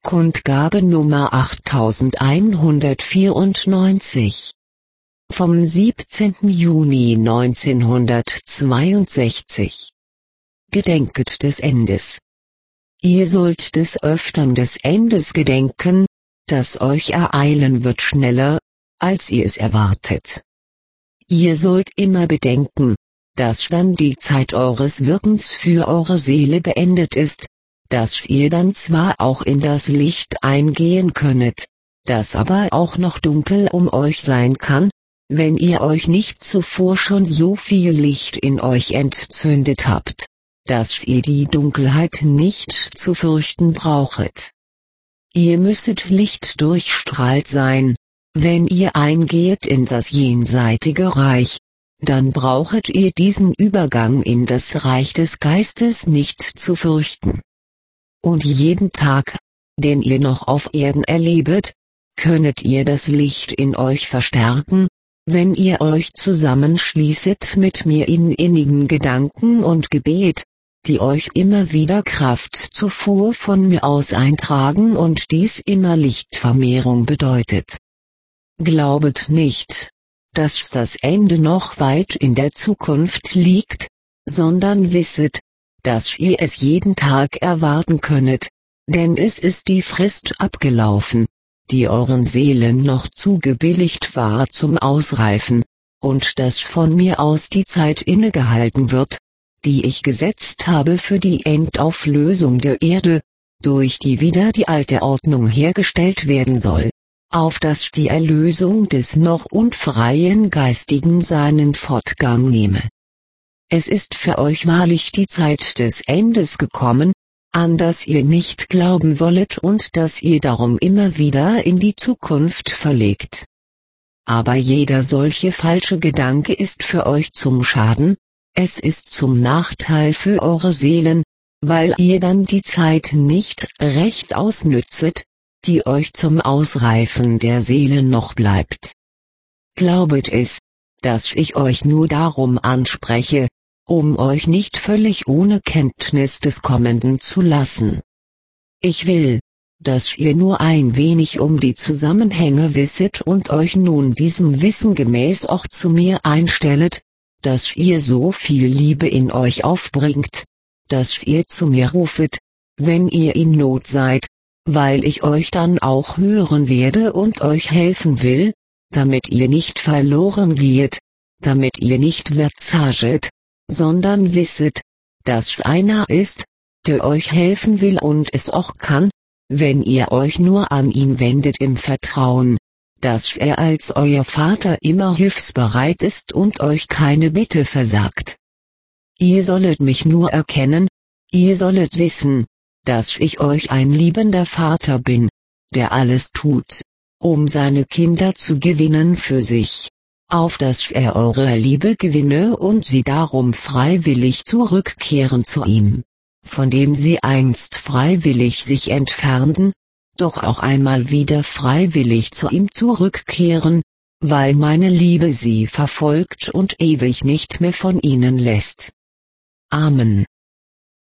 Kundgabe Nummer 8194. Vom 17. Juni 1962. Gedenket des Endes. Ihr sollt des Öftern des Endes gedenken, das euch ereilen wird schneller, als ihr es erwartet. Ihr sollt immer bedenken, dass dann die Zeit eures Wirkens für eure Seele beendet ist, dass ihr dann zwar auch in das Licht eingehen könnet, das aber auch noch dunkel um euch sein kann, wenn ihr euch nicht zuvor schon so viel Licht in euch entzündet habt, dass ihr die Dunkelheit nicht zu fürchten brauchet. Ihr müsset lichtdurchstrahlt sein, wenn ihr eingehet in das jenseitige Reich, dann brauchet ihr diesen Übergang in das Reich des Geistes nicht zu fürchten. Und jeden Tag, den ihr noch auf Erden erlebet, könnet ihr das Licht in euch verstärken, wenn ihr euch zusammenschließet mit mir in innigen Gedanken und Gebet, die euch immer wieder Kraftzufuhr von mir aus eintragen und dies immer Lichtvermehrung bedeutet. Glaubet nicht, dass das Ende noch weit in der Zukunft liegt, sondern wisset, dass ihr es jeden Tag erwarten könnet, denn es ist die Frist abgelaufen, die euren Seelen noch zugebilligt war zum Ausreifen, und dass von mir aus die Zeit innegehalten wird, die ich gesetzt habe für die Endauflösung der Erde, durch die wieder die alte Ordnung hergestellt werden soll, auf dass die Erlösung des noch unfreien Geistigen seinen Fortgang nehme. Es ist für euch wahrlich die Zeit des Endes gekommen, an das ihr nicht glauben wollet und das ihr darum immer wieder in die Zukunft verlegt. Aber jeder solche falsche Gedanke ist für euch zum Schaden, es ist zum Nachteil für eure Seelen, weil ihr dann die Zeit nicht recht ausnützet, die euch zum Ausreifen der Seelen noch bleibt. Glaubet es, dass ich euch nur darum anspreche, um euch nicht völlig ohne Kenntnis des Kommenden zu lassen. Ich will, dass ihr nur ein wenig um die Zusammenhänge wisset und euch nun diesem Wissen gemäß auch zu mir einstellet, dass ihr so viel Liebe in euch aufbringt, dass ihr zu mir rufet, wenn ihr in Not seid, weil ich euch dann auch hören werde und euch helfen will, damit ihr nicht verloren geht, damit ihr nicht verzaget, sondern wisset, dass einer ist, der euch helfen will und es auch kann, wenn ihr euch nur an ihn wendet im Vertrauen, dass er als euer Vater immer hilfsbereit ist und euch keine Bitte versagt. Ihr sollet mich nur erkennen, ihr sollet wissen, dass ich euch ein liebender Vater bin, der alles tut, um seine Kinder zu gewinnen für sich, auf dass er eure Liebe gewinne und sie darum freiwillig zurückkehren zu ihm, von dem sie einst freiwillig sich entfernten, doch auch einmal wieder freiwillig zu ihm zurückkehren, weil meine Liebe sie verfolgt und ewig nicht mehr von ihnen lässt. Amen.